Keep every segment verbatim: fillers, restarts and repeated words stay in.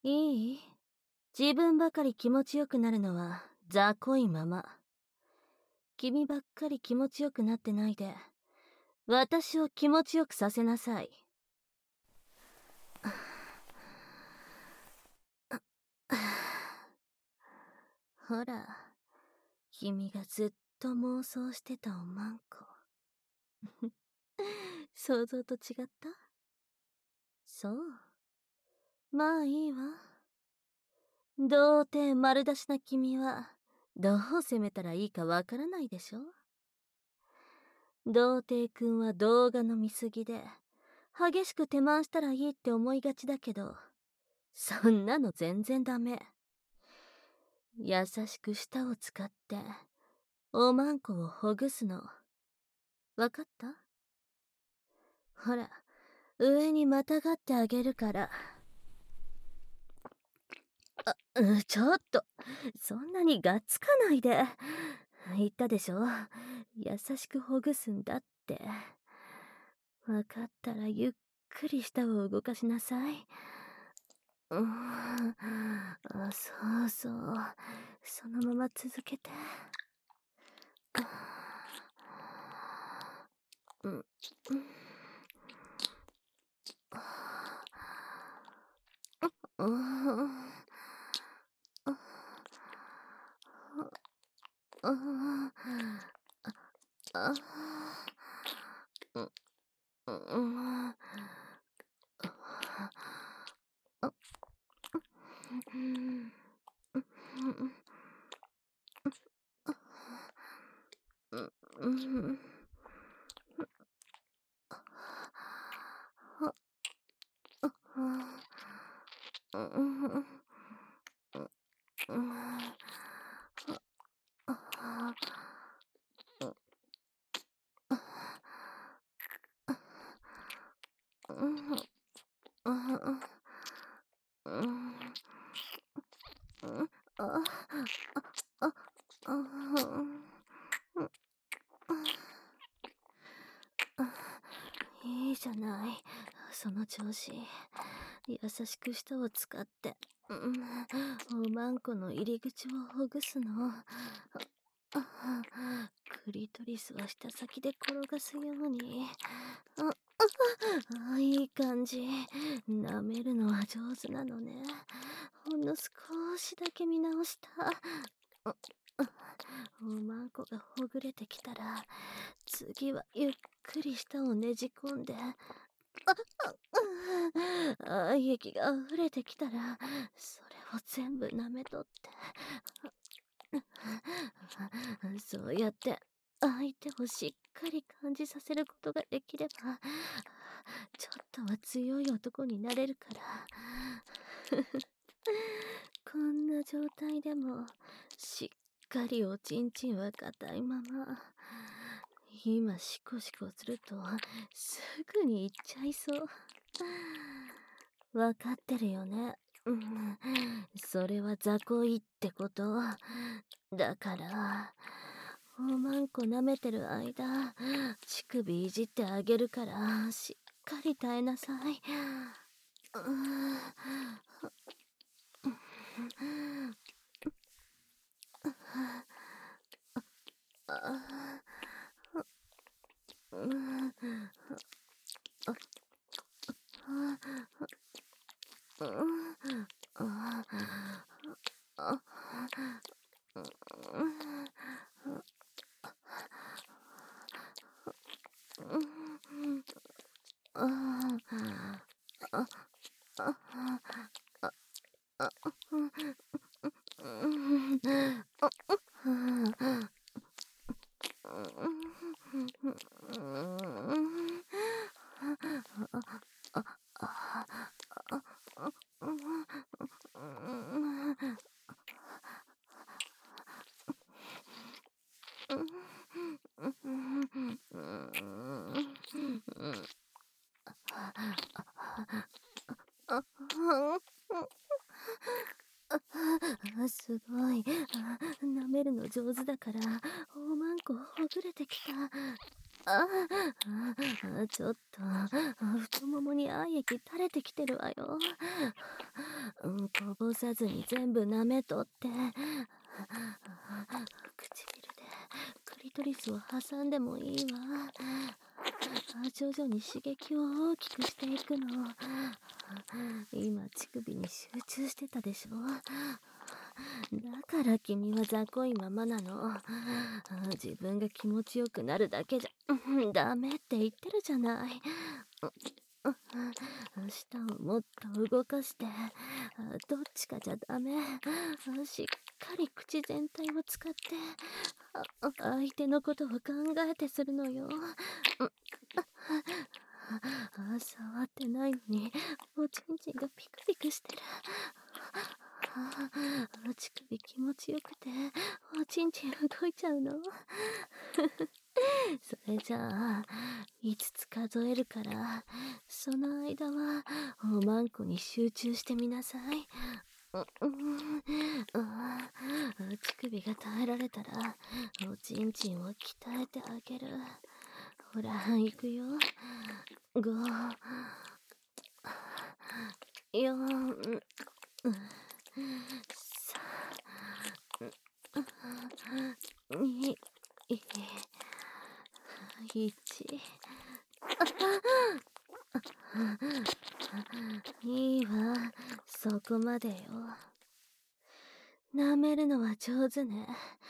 いい？自分ばかり気持ちよくなるのは雑魚いまま。君ばっかり気持ちよくなってないで、私を気持ちよくさせなさい。ほら、君がずっと妄想してたおまんこ。想像と違った？そう。まあいいわ。童貞丸出しな君は、どう攻めたらいいかわからないでしょ？童貞くんは動画の見過ぎで、激しく手回したらいいって思いがちだけど、そんなの全然ダメ。優しく舌を使って、おまんこをほぐすの。わかった？ほら、上にまたがってあげるから。あ、うん、ちょっと、そんなにがっつかないで。言ったでしょ？優しくほぐすんだって。わかったらゆっくり舌を動かしなさい。うん、あ、そうそう。そのまま続けて。うん、うん。うん。ああ、うん、うん、うん、うん、いいじゃない、その調子。優しく舌を使って、うん、おまんこの入り口をほぐすの。クリトリスは舌先で転がすように。ああ、いい感じ。舐めるのは上手なのね。ほんの少しだけ見直した。おまんこがほぐれてきたら、次はゆっくり舌をねじ込んで、あ、愛液が溢れてきたら、それを全部舐めとって。そうやって相手をしっかり感じさせることができれば、ちょっとは強い男になれるから。こんな状態でもしっかりおちんちんは硬いまま。今シコシコするとすぐに行っちゃいそう。わかってるよね。うん、それは雑魚いってこと。だから、おまんこ舐めてる間、乳首いじってあげるから、しっかり耐えなさい。うん、あ、うん、うん、あ、すごい。舐めるの上手だから、おまんこほぐれてきた。 ああ、ちょっと、太ももに愛液垂れてきてるわよ。うん、こぼさずに全部舐めとって。唇でクリトリスを挟んでもいいわ。徐々に刺激を大きくしていくの。今乳首に集中してたでしょ。だから君は雑魚いままなの。自分が気持ちよくなるだけじゃダメって言ってるじゃない。舌をもっと動かして、どっちかじゃダメ。しっかり口全体を使って、相手のことを考えてするのよ。触ってないのに、おちんちんがピクピクしてる。乳首気持ちよくて、おちんちん動いちゃうの。それじゃあ、いつつ数えるから、その間は、おまんこに集中してみなさい。うん、乳首が耐えられたら、おちんちんを鍛えてあげる。ほら、行くよ。ご、よん、さん、に、いち。いいわ、そこまでよ。舐めるのは上手ね。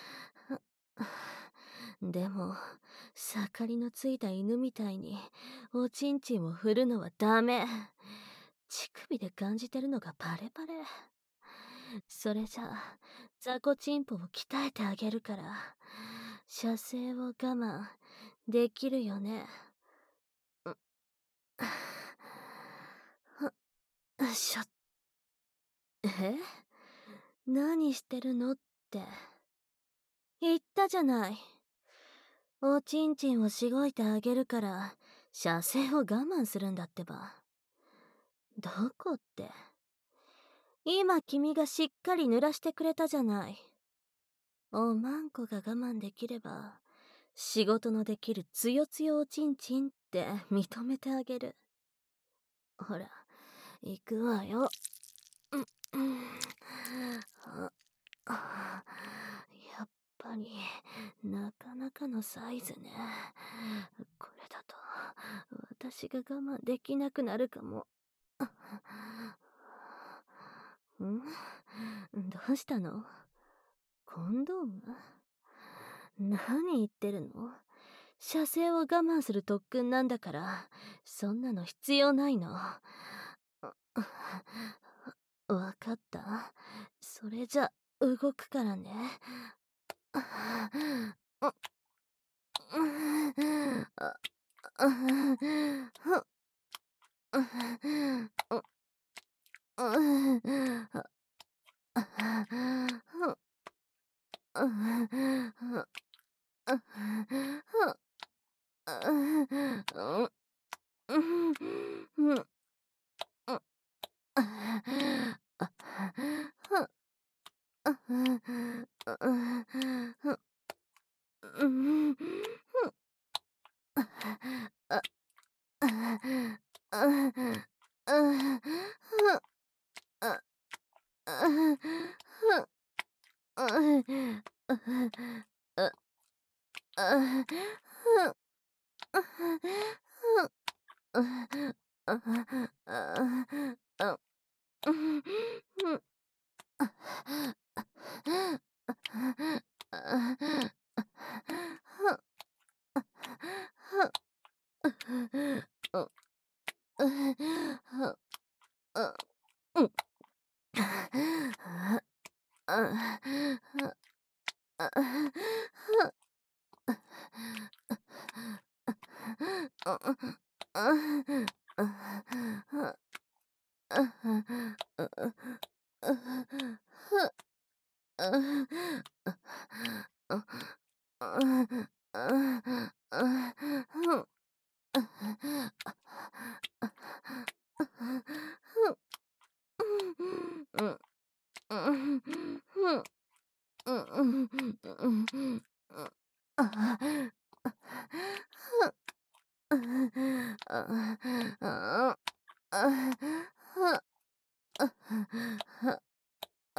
でも、盛りのついた犬みたいに、おちんちんを振るのはダメ。乳首で感じてるのがバレバレ。それじゃあ、雑魚チンポを鍛えてあげるから、射精を我慢できるよね。しょ、え？何してるのって。言ったじゃない。おちんちんをしごいてあげるから、射精を我慢するんだってば。どこって。今君がしっかり濡らしてくれたじゃない。おまんこが我慢できれば、仕事のできるつよつよおちんちんって認めてあげる。ほら、行くわよ。うん、うん、あ、やっぱり、なかなかのサイズね。これだと、私が我慢できなくなるかも。ん？どうしたの？コンドーム？何言ってるの？射精を我慢する特訓なんだから、そんなの必要ないの。わかった。それじゃ、動くからね。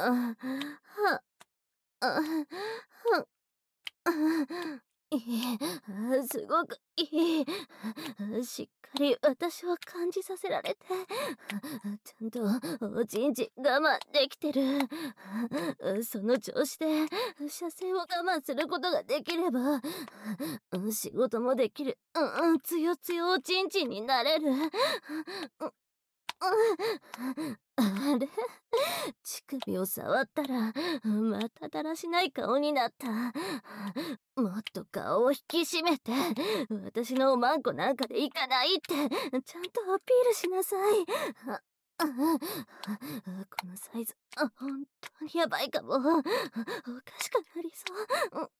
はあ、はいい、すごくいい。しっかり私を感じさせられて、ちゃんとおちんちん我慢できてる。その調子で射精を我慢することができれば、仕事もできる、うん、つよつよおちんちんになれる。あれ、乳首を触ったらまただらしない顔になった。もっと顔を引き締めて、私のおまんこなんかでいかないってちゃんとアピールしなさい。ああこのサイズ、あ本当にやばいかも。おかしくなりそう。う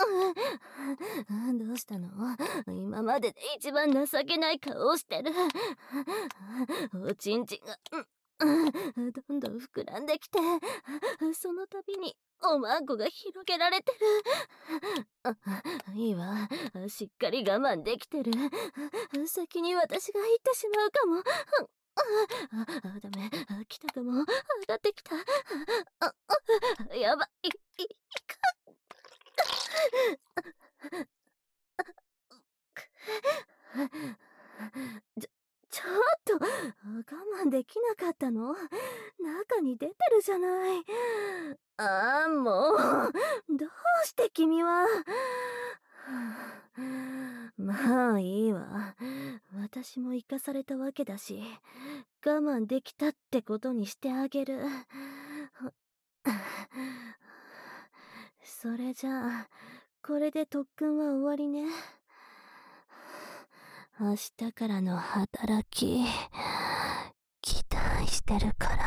どうしたの？今までで一番情けない顔をしてる。おちんちんが、どんどん膨らんできて、その度におまんこが広げられてる。いいわ、しっかり我慢できてる。先に私が行ってしまうかも。あ、ダメ、来たかも。上がってきた。あ、やばい、い、いかちょ、ちょっと、我慢できなかったの？中に出てるじゃない。ああ、もう、どうして君は。まあいいわ。私も生かされたわけだし、我慢できたってことにしてあげる。それじゃあ、これで特訓は終わりね。明日からの働き、期待してるから。